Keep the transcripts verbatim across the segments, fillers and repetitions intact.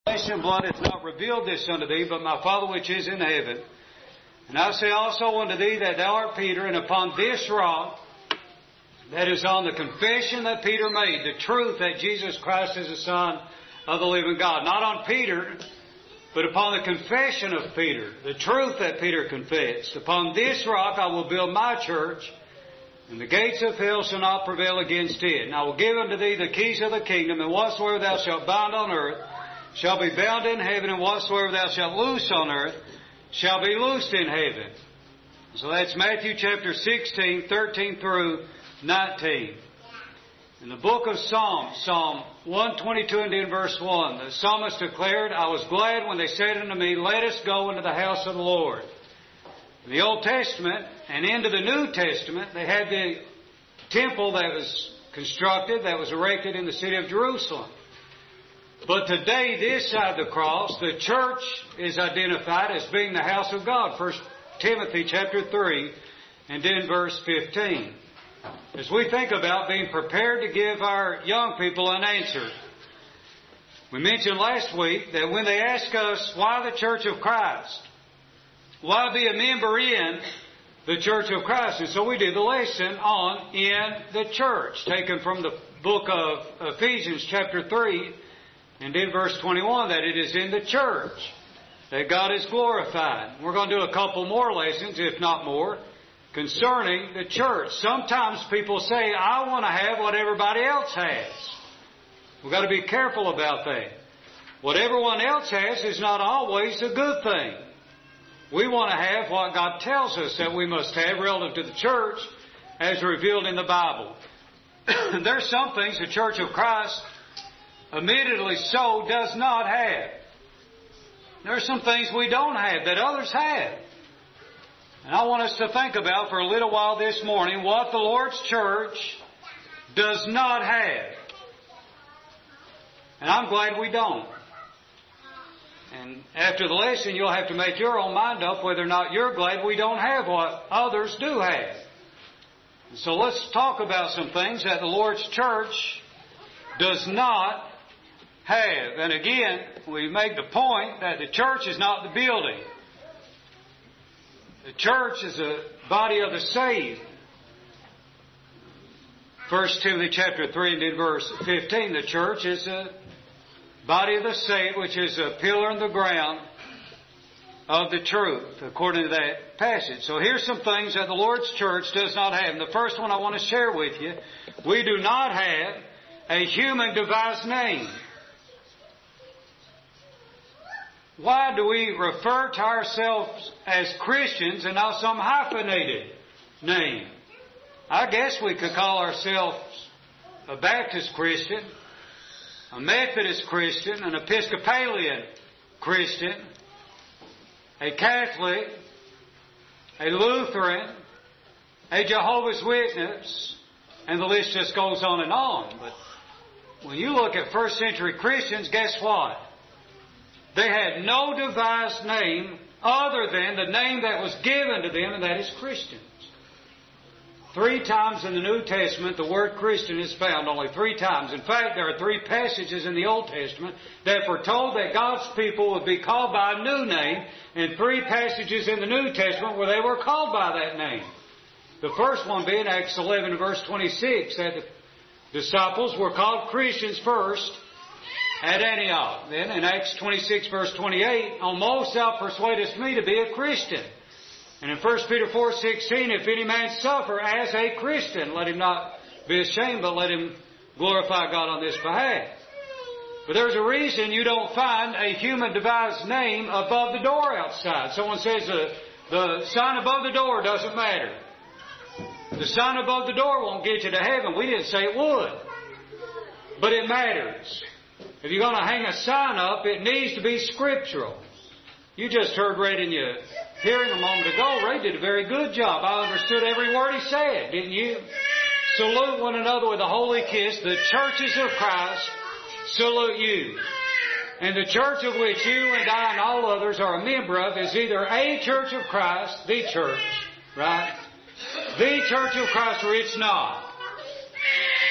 Flesh and blood hath not revealed this unto thee, but my Father which is in heaven. And I say also unto thee that thou art Peter, and upon this rock, that is on the confession that Peter made, the truth that Jesus Christ is the Son of the living God. Not on Peter, but upon the confession of Peter, the truth that Peter confessed. Upon this rock I will build my church, and the gates of hell shall not prevail against it. And I will give unto thee the keys of the kingdom, and whatsoever thou shalt bind on earth shall be bound in heaven, and whatsoever thou shalt loose on earth shall be loosed in heaven. So that's Matthew chapter sixteen, thirteen through nineteen. In the book of Psalms, Psalm one twenty-two and in verse one, the psalmist declared, I was glad when they said unto me, let us go into the house of the Lord. In the Old Testament and into the New Testament, they had the temple that was constructed, that was erected in the city of Jerusalem. But today, this side of the cross, the church is identified as being the house of God. First Timothy chapter three and in verse fifteen. As we think about being prepared to give our young people an answer, we mentioned last week that when they ask us, why the Church of Christ? Why be a member in the Church of Christ? And so we did the lesson on in the church, taken from the book of Ephesians chapter three and in verse twenty-one, that it is in the church that God is glorified. We're going to do a couple more lessons, if not more, concerning the church. Sometimes people say, I want to have what everybody else has. We've got to be careful about that. What everyone else has is not always a good thing. We want to have what God tells us that we must have relative to the church as revealed in the Bible. There's some things the Church of Christ, admittedly so, does not have. There are some things we don't have that others have. And I want us to think about for a little while this morning what the Lord's church does not have. And I'm glad we don't. And after the lesson, you'll have to make your own mind up whether or not you're glad we don't have what others do have. So let's talk about some things that the Lord's church does not have. And again, we make the point that the church is not the building. The church is a body of the saved. First Timothy chapter three and in verse fifteen, the church is a body of the saved, which is a pillar in the ground of the truth, according to that passage. So here's some things that the Lord's church does not have. And the first one I want to share with you, we do not have a human devised name. Why do we refer to ourselves as Christians and not some hyphenated name? I guess we could call ourselves a Baptist Christian, a Methodist Christian, an Episcopalian Christian, a Catholic, a Lutheran, a Jehovah's Witness, and the list just goes on and on. But when you look at first century Christians, guess what? They had no devised name other than the name that was given to them, and that is Christians. Three times in the New Testament, the word Christian is found, only three times. In fact, there are three passages in the Old Testament that foretold that God's people would be called by a new name, and three passages in the New Testament where they were called by that name. The first one being Acts eleven, verse twenty-six, that the disciples were called Christians first at Antioch. Then in Acts twenty-six, verse twenty-eight, on most thou persuadest me to be a Christian. And in First Peter four sixteen, if any man suffer as a Christian, let him not be ashamed, but let him glorify God on this behalf. But there's a reason you don't find a human devised name above the door outside. Someone says the, the sign above the door doesn't matter. The sign above the door won't get you to heaven. We didn't say it would. But it matters. If you're going to hang a sign up, it needs to be scriptural. You just heard Ray in your hearing a moment ago. Ray did a very good job. I understood every word he said, didn't you? Salute one another with a holy kiss. The churches of Christ salute you. And the church of which you and I and all others are a member of is either a church of Christ, the church, right? The church of Christ, or it's not.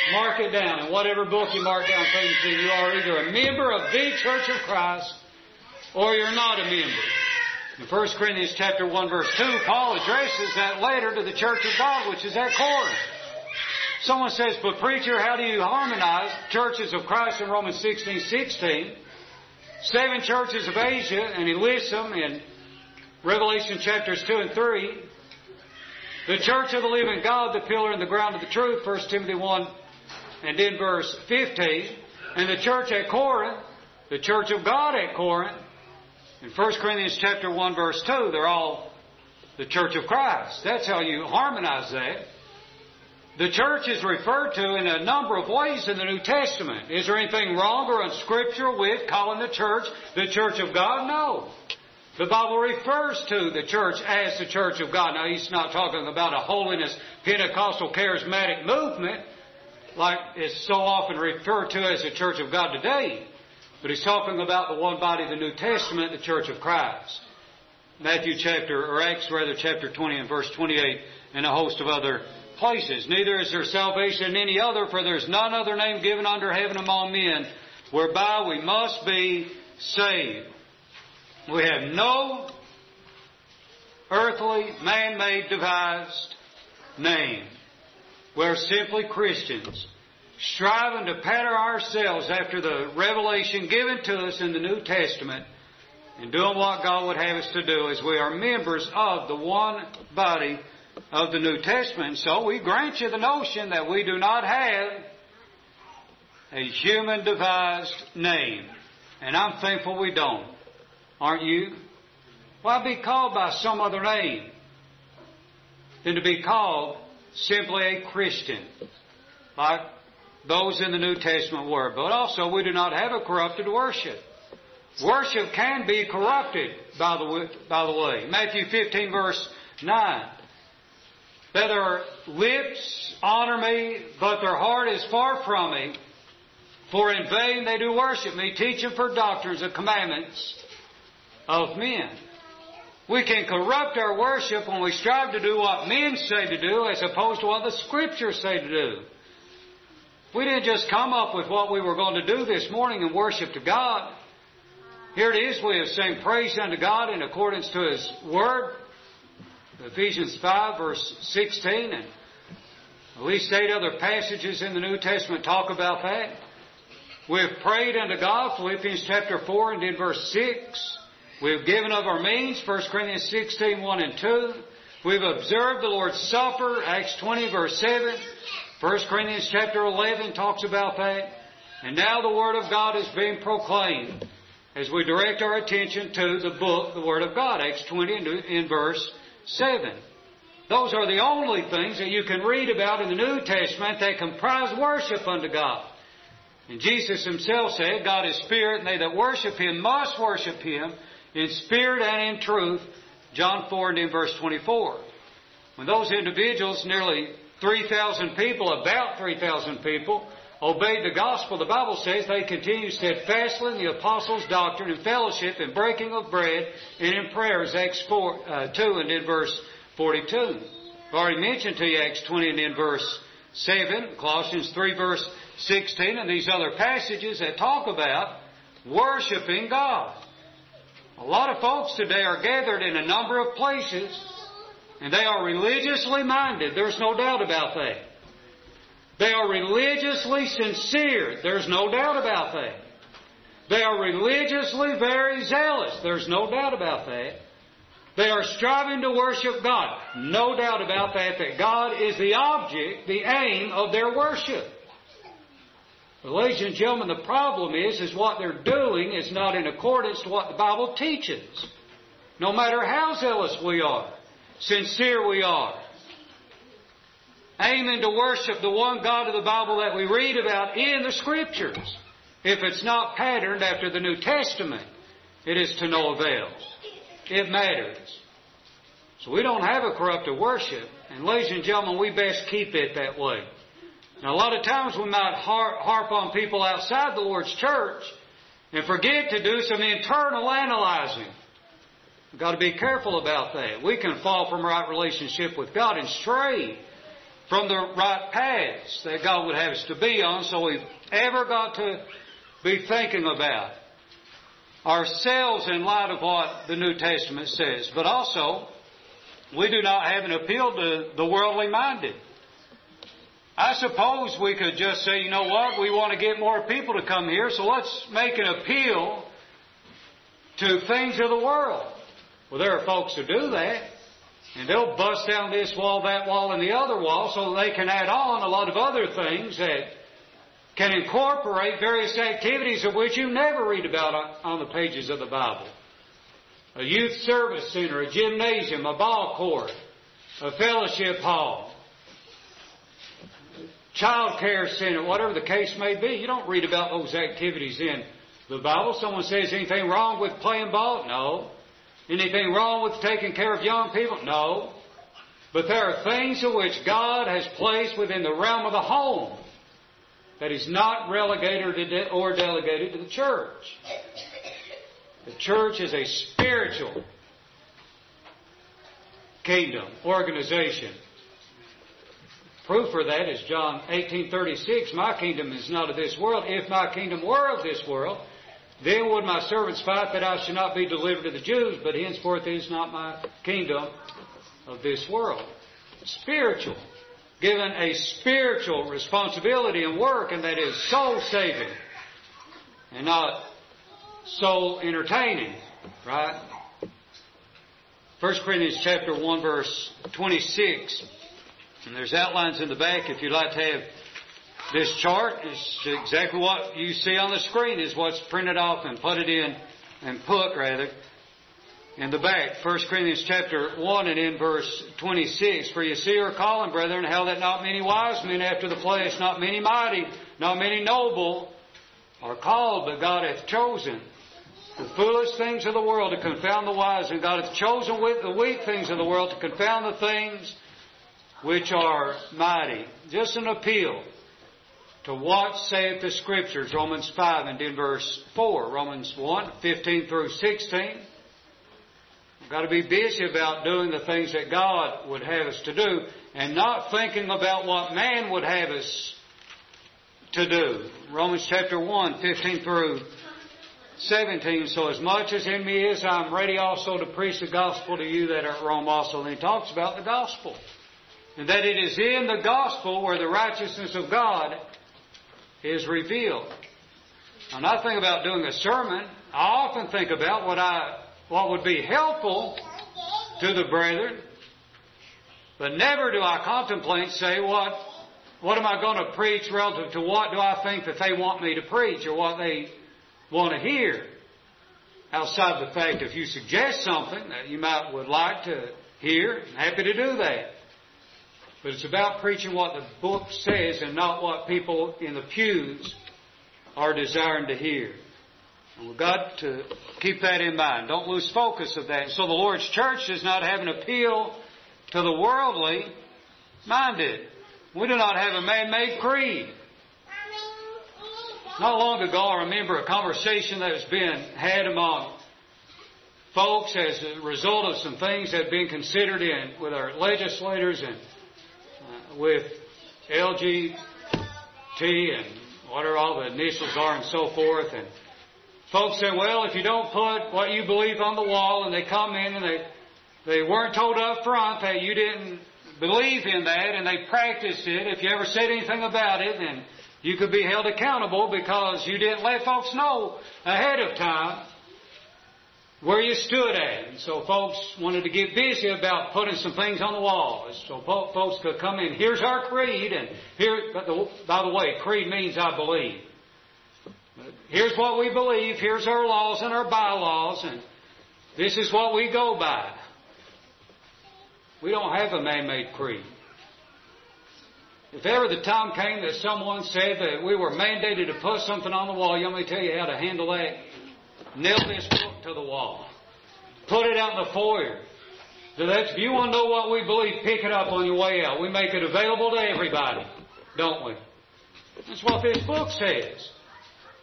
mark it down. In whatever book you mark down things in, you are either a member of the Church of Christ or you're not a member. In First Corinthians chapter one verse two, Paul addresses that letter to the church of God, which is at Corinth. Someone says, but preacher, how do you harmonize churches of Christ in Romans sixteen sixteen, seven churches of Asia, and he lists them in Revelation chapters two and three, the church of the living God, the pillar and the ground of the truth, First Timothy one and in verse fifteen, and the church at Corinth, the church of God at Corinth, in First Corinthians chapter one verse two, they're all the church of Christ. That's how you harmonize that. The church is referred to in a number of ways in the New Testament. Is there anything wrong or unscriptural with calling the church the church of God? No. The Bible refers to the church as the church of God. Now, he's not talking about a holiness Pentecostal charismatic movement like it's so often referred to as the church of God today. But he's talking about the one body of the New Testament, the church of Christ. Matthew chapter, or Acts rather, chapter twenty and verse twenty-eight, and a host of other places. Neither is there salvation in any other, for there is none other name given under heaven among men, whereby we must be saved. We have no earthly, man-made, devised name. We're simply Christians, striving to pattern ourselves after the revelation given to us in the New Testament and doing what God would have us to do as we are members of the one body of the New Testament. So we grant you the notion that we do not have a human devised name. And I'm thankful we don't. Aren't you? Why be called by some other name than to be called simply a Christian, like those in the New Testament were? But also, we do not have a corrupted worship. Worship can be corrupted, by the, by the way. Matthew fifteen verse nine. That their lips honor me, but their heart is far from me. For in vain they do worship me, teaching for doctrines the commandments of men. We can corrupt our worship when we strive to do what men say to do as opposed to what the Scriptures say to do. We didn't just come up with what we were going to do this morning in worship to God. Here it is, we have sang praise unto God in accordance to His Word. Ephesians five verse sixteen, and at least eight other passages in the New Testament talk about that. We have prayed unto God, Philippians chapter four and in verse six. We have given of our means, First Corinthians sixteen, one and two. We've observed the Lord's Supper, Acts twenty verse seven. First Corinthians chapter eleven talks about that. And now the Word of God is being proclaimed as we direct our attention to the book, the Word of God, Acts twenty and in verse seven. Those are the only things that you can read about in the New Testament that comprise worship unto God. And Jesus Himself said, God is Spirit, and they that worship Him must worship Him in spirit and in truth. John four and in verse twenty-four. When those individuals, nearly three thousand people, about three thousand people, obeyed the gospel, the Bible says they continued steadfastly in the apostles' doctrine and fellowship and breaking of bread and in prayers, Acts four, uh, two and in verse forty-two. I've already mentioned to you Acts twenty and in verse seven, Colossians three verse sixteen, and these other passages that talk about worshiping God. A lot of folks today are gathered in a number of places, and they are religiously minded. There's no doubt about that. They are religiously sincere. There's no doubt about that. They are religiously very zealous. There's no doubt about that. They are striving to worship God. No doubt about that, that God is the object, the aim of their worship. But ladies and gentlemen, the problem is, is what they're doing is not in accordance to what the Bible teaches. No matter how zealous we are, sincere we are, aiming to worship the one God of the Bible that we read about in the Scriptures. If it's not patterned after the New Testament, it is to no avail. It matters. So we don't have a corrupted worship. And ladies and gentlemen, we best keep it that way. Now, a lot of times we might harp on people outside the Lord's church and forget to do some internal analyzing. We've got to be careful about that. We can fall from right relationship with God and stray from the right paths that God would have us to be on. So we've ever got to be thinking about ourselves in light of what the New Testament says. But also, we do not have an appeal to the worldly minded. I suppose we could just say, you know what, we want to get more people to come here, so let's make an appeal to things of the world. Well, there are folks who do that, and they'll bust down this wall, that wall, and the other wall so they can add on a lot of other things that can incorporate various activities of which you never read about on the pages of the Bible. A youth service center, a gymnasium, a ball court, a fellowship hall, child care center, whatever the case may be. You don't read about those activities in the Bible. Someone says, anything wrong with playing ball? No. Anything wrong with taking care of young people? No. But there are things in which God has placed within the realm of the home that is not relegated or delegated to the church. The church is a spiritual kingdom, organization. Proof for that is John eighteen thirty-six, my kingdom is not of this world. If my kingdom were of this world, then would my servants fight that I should not be delivered to the Jews, but henceforth is not my kingdom of this world. Spiritual. Given a spiritual responsibility and work, and that is soul saving and not soul entertaining. Right? First Corinthians chapter one verse twenty-six. And there's outlines in the back if you'd like to have this chart. It's exactly what you see on the screen is what's printed off and put it in, and put rather, in the back. First Corinthians chapter one and in verse twenty-six. For you see our calling, brethren, how that not many wise men after the flesh, not many mighty, not many noble are called, but God hath chosen the foolish things of the world to confound the wise, and God hath chosen with the weak things of the world to confound the things which are mighty. Just an appeal to what saith the Scriptures, Romans five and in verse four, Romans one, fifteen through sixteen. We've got to be busy about doing the things that God would have us to do and not thinking about what man would have us to do. Romans chapter one, fifteen through seventeen. So as much as in me is, I'm ready also to preach the gospel to you that are at Rome also. And he talks about the gospel. And that it is in the gospel where the righteousness of God is revealed. When I think about doing a sermon, I often think about what I what would be helpful to the brethren, but never do I contemplate and say, what what am I going to preach relative to what do I think that they want me to preach or what they want to hear? Outside the fact, if you suggest something that you might would like to hear, I'm happy to do that. But it's about preaching what the book says and not what people in the pews are desiring to hear. And we've got to keep that in mind. Don't lose focus of that. So the Lord's church does not have an appeal to the worldly minded. We do not have a man-made creed. Not long ago, I remember a conversation that has been had among folks as a result of some things that have been considered in with our legislators and with L G T and whatever all the initials are and so forth. And folks say, well, if you don't put what you believe on the wall, and they come in and they they weren't told up front that you didn't believe in that and they practiced it, if you ever said anything about it, then you could be held accountable because you didn't let folks know ahead of time where you stood at. And so folks wanted to get busy about putting some things on the wall. So folks could come in, here's our creed, and here, but the, by the way, creed means I believe. But here's what we believe, here's our laws and our bylaws, and this is what we go by. We don't have a man-made creed. If ever the time came that someone said that we were mandated to put something on the wall, you want me to tell you how to handle that? Nail this book to the wall. Put it out in the foyer. So that's, if you want to know what we believe, pick it up on your way out. We make it available to everybody, don't we? That's what this book says.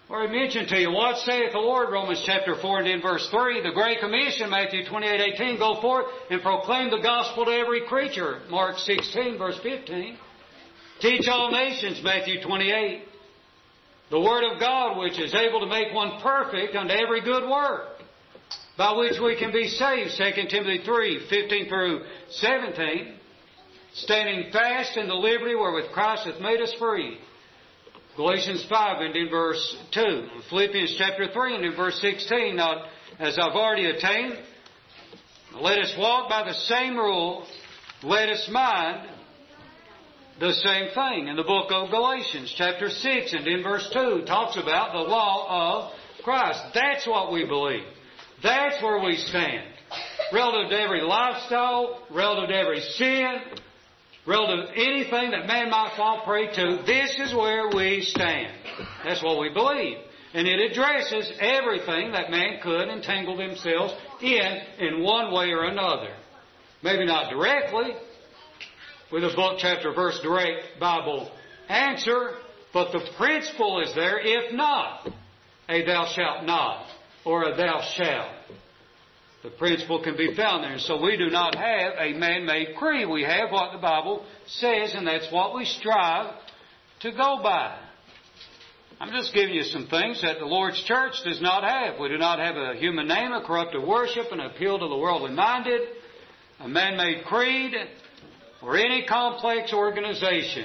Or I mentioned to you, what saith the Lord, Romans chapter four and in verse three, the Great Commission, Matthew twenty-eight eighteen, go forth and proclaim the gospel to every creature, Mark sixteen, verse fifteen. Teach all nations, Matthew twenty-eight. The Word of God, which is able to make one perfect unto every good work, by which we can be saved, Second Timothy three, fifteen through seventeen. Standing fast in the liberty wherewith Christ hath made us free. Galatians five and in verse two. Philippians chapter three and in verse sixteen. Now, as I've already attained, let us walk by the same rule. Let us mind the same thing. In the book of Galatians chapter six and in verse two talks about the law of Christ. That's what we believe. That's where we stand. Relative to every lifestyle, relative to every sin, relative to anything that man might fall prey to, this is where we stand. That's what we believe. And it addresses everything that man could entangle themselves in, in one way or another. Maybe not directly, with a book, chapter, verse, direct Bible answer, but the principle is there. If not, a thou shalt not, or a thou shalt. The principle can be found there. So we do not have a man-made creed. We have what the Bible says, and that's what we strive to go by. I'm just giving you some things that the Lord's church does not have. We do not have a human name, a corrupted worship, an appeal to the worldly minded, a man-made creed, or any complex organization.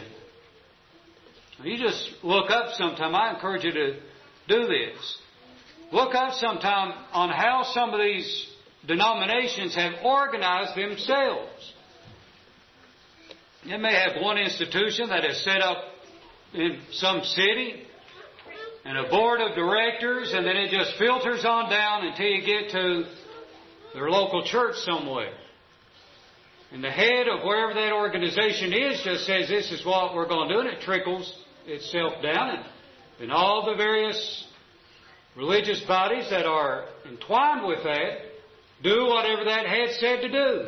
You just look up sometime. I encourage you to do this. Look up sometime on how some of these denominations have organized themselves. You may have one institution that is set up in some city and a board of directors, and then it just filters on down until you get to their local church somewhere. And the head of wherever that organization is just says, this is what we're going to do, and it trickles itself down. And, and all the various religious bodies that are entwined with that do whatever that head said to do.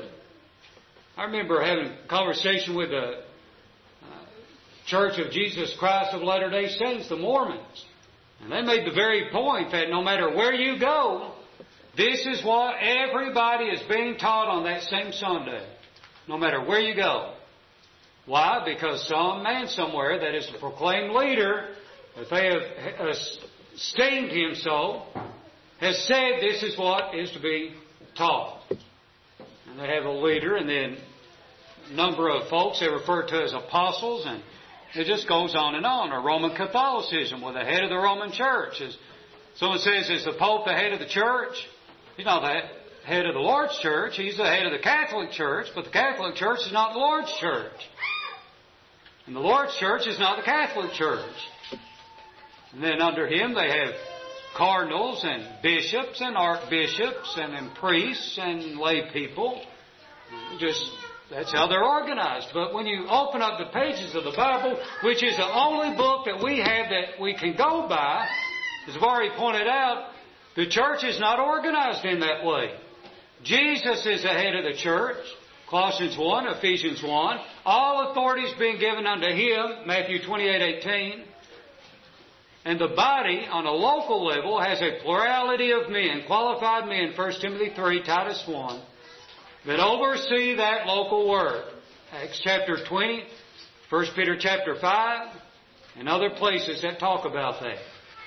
I remember having a conversation with the uh, Church of Jesus Christ of Latter-day Saints, the Mormons. And they made the very point that no matter where you go, this is what everybody is being taught on that same Sunday. No matter where you go. Why? Because some man somewhere that is a proclaimed leader, if they have esteemed him so, has said this is what is to be taught. And they have a leader, and then a number of folks they refer to as apostles, and it just goes on and on. Or Roman Catholicism, with the head of the Roman Church. As someone says, is the Pope the head of the church? He's not the head of the Lord's church. He's the head of the Catholic Church, but the Catholic Church is not the Lord's church. And the Lord's church is not the Catholic Church. And then under him they have cardinals and bishops and archbishops and then priests and lay people. Just, that's how they're organized. But when you open up the pages of the Bible, which is the only book that we have that we can go by, as I've already pointed out, the church is not organized in that way. Jesus is the head of the church, Colossians one, Ephesians one. All authority is being given unto Him, Matthew twenty-eight eighteen. And the body, on a local level, has a plurality of men, qualified men, First Timothy three, Titus one, that oversee that local work. Acts chapter twenty, First Peter chapter five, and other places that talk about that.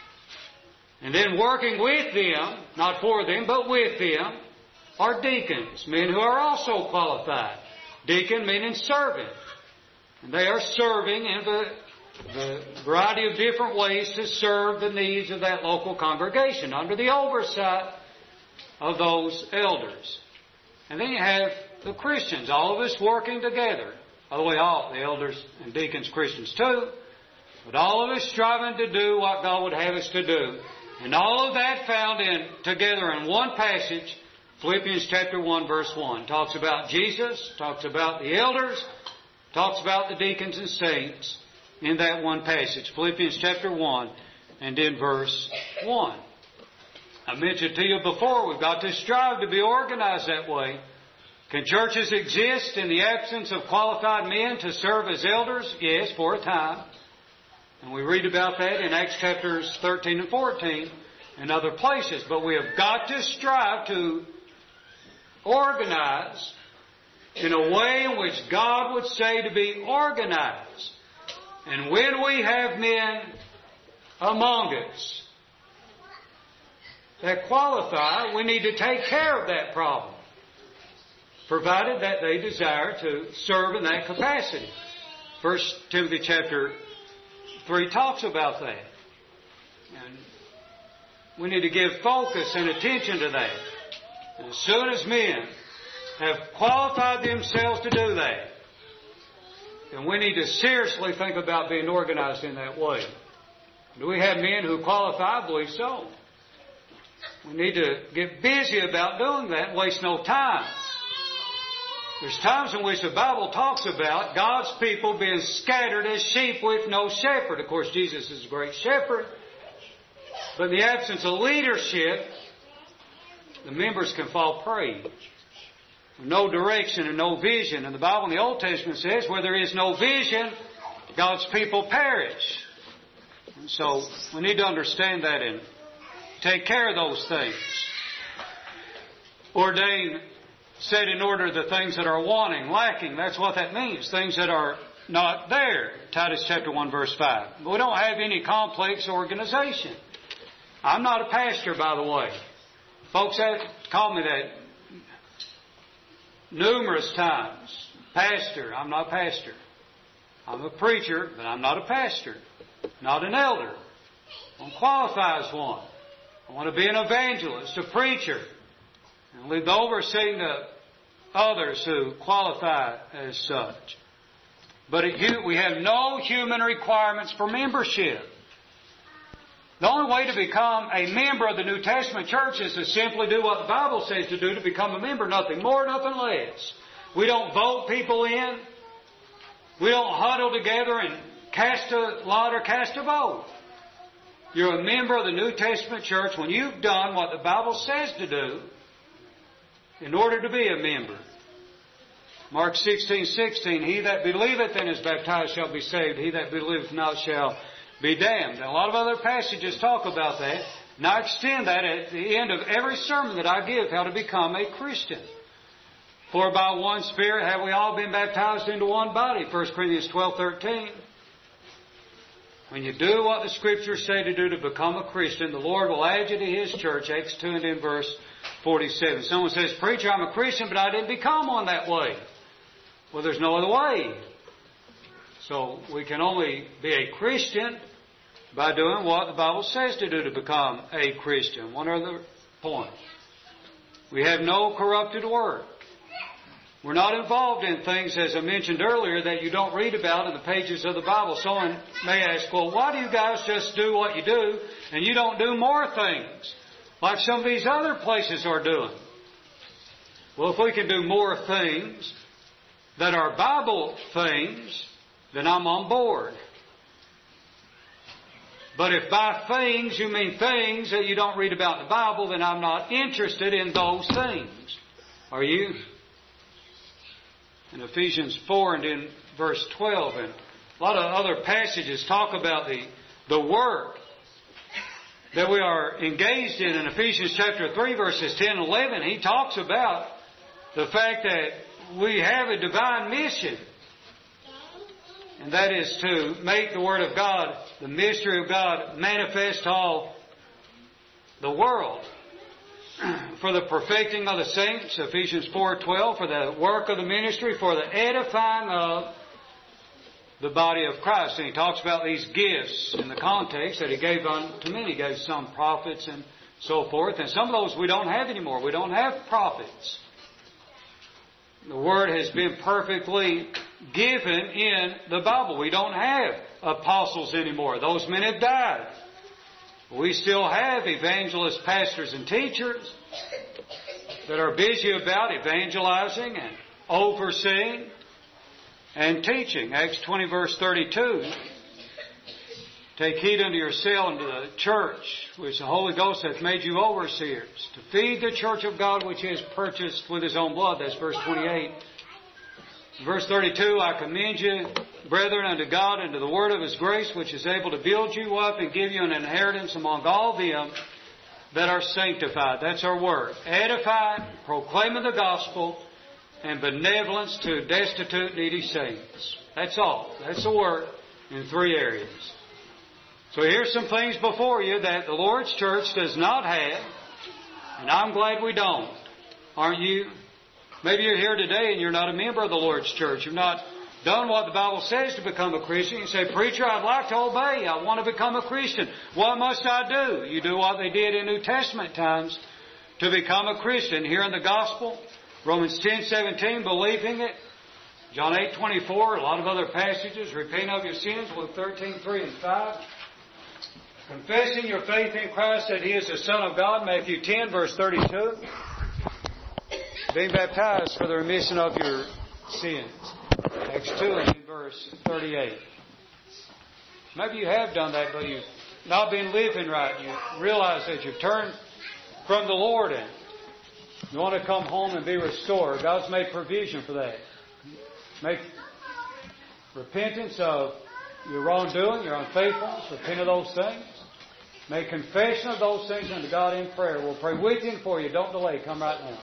And then working with them, not for them, but with them, are deacons, men who are also qualified. Deacon meaning servant. And they are serving in the, the variety of different ways to serve the needs of that local congregation under the oversight of those elders. And then you have the Christians, all of us working together. By the way, all the elders and deacons Christians too. But all of us striving to do what God would have us to do. And all of that found in together in one passage, Philippians chapter one, verse one. Talks about Jesus, talks about the elders, talks about the deacons and saints in that one passage. Philippians chapter one and in verse one. I mentioned to you before, we've got to strive to be organized that way. Can churches exist in the absence of qualified men to serve as elders? Yes, for a time. And we read about that in Acts chapters thirteen and fourteen and other places. But we have got to strive to organize in a way in which God would say to be organized. And when we have men among us that qualify, we need to take care of that problem, provided that they desire to serve in that capacity. First Timothy chapter three talks about that. And we need to give focus and attention to that. And as soon as men have qualified themselves to do that, then we need to seriously think about being organized in that way. Do we have men who qualify? I believe so. We need to get busy about doing that and waste no time. There's times in which the Bible talks about God's people being scattered as sheep with no shepherd. Of course, Jesus is a great shepherd. But in the absence of leadership, the members can fall prey. No direction and no vision. And the Bible in the Old Testament says, where there is no vision, God's people perish. And so we need to understand that and take care of those things. Ordain, set in order the things that are wanting, lacking. That's what that means. Things that are not there. Titus chapter one verse five. But we don't have any complex organization. I'm not a pastor, by the way. Folks have called me that numerous times. Pastor. I'm not a pastor. I'm a preacher, but I'm not a pastor. Not an elder. I don't qualify as one. I want to be an evangelist, a preacher, and leave the overseeing to others who qualify as such. But it, we have no human requirements for membership. The only way to become a member of the New Testament church is to simply do what the Bible says to do to become a member. Nothing more, nothing less. We don't vote people in. We don't huddle together and cast a lot or cast a vote. You're a member of the New Testament church when you've done what the Bible says to do in order to be a member. Mark sixteen sixteen, he that believeth and is baptized shall be saved. He that believeth not shall be damned. And a lot of other passages talk about that. And I extend that at the end of every sermon that I give, how to become a Christian. For by one Spirit have we all been baptized into one body. First Corinthians twelve thirteen. When you do what the Scriptures say to do to become a Christian, the Lord will add you to His church. Acts two and in verse forty-seven. Someone says, preacher, I'm a Christian, but I didn't become one that way. Well, there's no other way. So we can only be a Christian by doing what the Bible says to do to become a Christian. One other point. We have no corrupted work. We're not involved in things, as I mentioned earlier, that you don't read about in the pages of the Bible. Someone may ask, well, why do you guys just do what you do and you don't do more things like some of these other places are doing? Well, if we can do more things that are Bible things, then I'm on board. But if by things you mean things that you don't read about in the Bible, then I'm not interested in those things. Are you? In Ephesians four and in verse twelve, and a lot of other passages talk about the, the work that we are engaged in. In Ephesians chapter three, verses ten and eleven, he talks about the fact that we have a divine mission. And that is to make the Word of God, the mystery of God, manifest to all the world. For the perfecting of the saints, Ephesians four twelve, for the work of the ministry, for the edifying of the body of Christ. And he talks about these gifts in the context that he gave unto many. He gave some prophets and so forth. And some of those we don't have anymore. We don't have prophets. The Word has been perfectly given in the Bible. We don't have apostles anymore. Those men have died. We still have evangelists, pastors, and teachers that are busy about evangelizing and overseeing and teaching. Acts twenty verse thirty-two. Take heed unto yourself and to the church, which the Holy Ghost hath made you overseers, to feed the church of God which He has purchased with His own blood. That's verse twenty-eight. Verse thirty-two, I commend you, brethren, unto God and to the word of His grace, which is able to build you up and give you an inheritance among all them that are sanctified. That's our word. Edified, proclaiming the gospel, and benevolence to destitute, needy saints. That's all. That's the word in three areas. So here's some things before you that the Lord's church does not have, and I'm glad we don't. Aren't you? Maybe you're here today and you're not a member of the Lord's church. You've not done what the Bible says to become a Christian. You say, preacher, I'd like to obey. I want to become a Christian. What must I do? You do what they did in New Testament times to become a Christian. Hearing the gospel, Romans ten seventeen, believing it. John eight twenty-four, a lot of other passages. Repent of your sins, Luke thirteen three and five. Confessing your faith in Christ that He is the Son of God, Matthew ten verse thirty-two. Being baptized for the remission of your sins. Acts two and verse thirty-eight. Maybe you have done that, but you've not been living right. You realize that you've turned from the Lord and you want to come home and be restored. God's made provision for that. Make repentance of your wrongdoing, your unfaithfulness. Repent of those things. Make confession of those things unto God in prayer. We'll pray with you and for you. Don't delay. Come right now.